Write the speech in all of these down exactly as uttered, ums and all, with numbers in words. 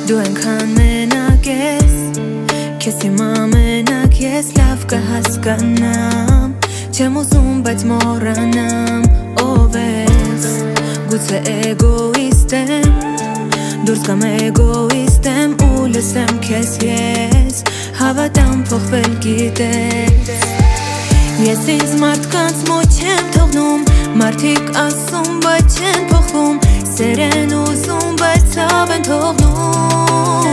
Դու այնքան մենակ ես, քեզ հիմա մենակ ես լավ կհասկանամ, չեմ ուզում բայց մոռանամ ով ես, գուցե էգոիստ եմ, դուրս կամ էգոիստ եմ ու լսեմ քեզ ես, հավատամ փոխվել գիտես, ես ինձ մարդկանց մոտ չեմ թողնում, մարդիկ ասում բայց չեն փոխվում, սեր են ուզում բայց ցավ են թողնում,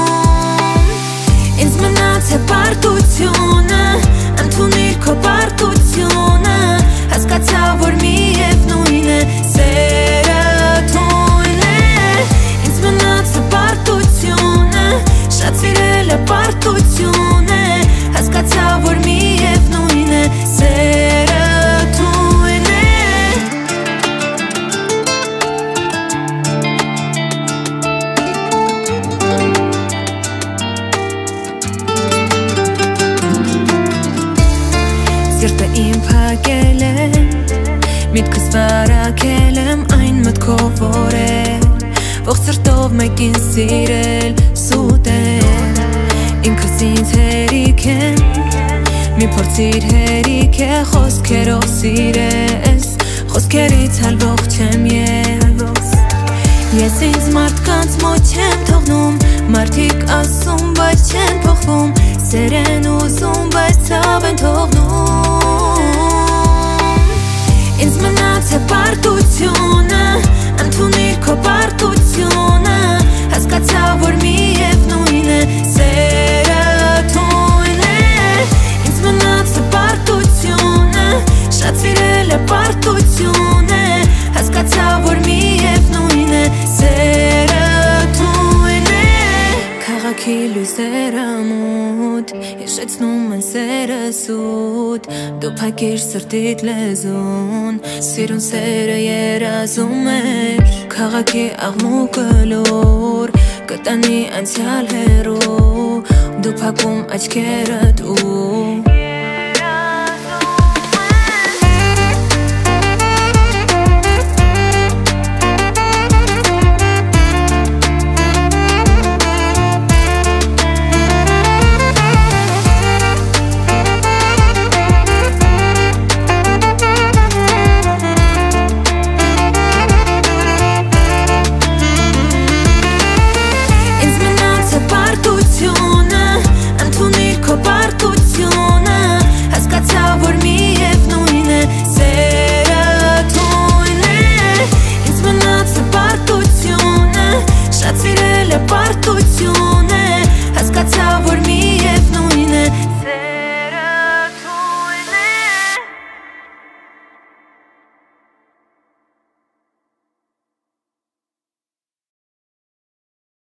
ինձ մնաց է պարտությունը, ընդունիր քո պարտությունը, հասկացա որ միևնույն է, սերը թույն է, ինձ մնաց է պարտությունը, շատ սիրել է պարտություն է, հասկացա որ միևնույն է, սերը թույն է, Սիրտը իմ փակել եմ, միտքս վարակել եմ այն մտքով որ է, ողջ սրտով մեկին սիրել սուտ է, ինքս ինձ հերիք եմ, մի փորձիր հերիք է խոսքերով սիրես, խոսքերից հալվող չեմ ես, ես ինձ մարդկանց մոտ չեմ թողնում, մարդիկ ասում բայց չեն փոխվում, սեր են ուզում բայց ցավ են թողնում, ինձ մնաց է պարտությունը, ընդունիր քո պարտությունը, հասկացա որ միևնույն է, սերը թույն է, ինձ մնաց է պարտությունը, շատ սիրել է պարտություն է, հասկացա որ միևնույն է, սերը թույն է, քաղաքի լույսերը մութ, հիշեցնում են սերը սուտ, դու փակիր սրտիդ լեզուն, սիրուն սերը երազում էր, քաղաքի աղմուկը լուր, կտանի անցյալ հեռու, դու փակում աչքերդ ու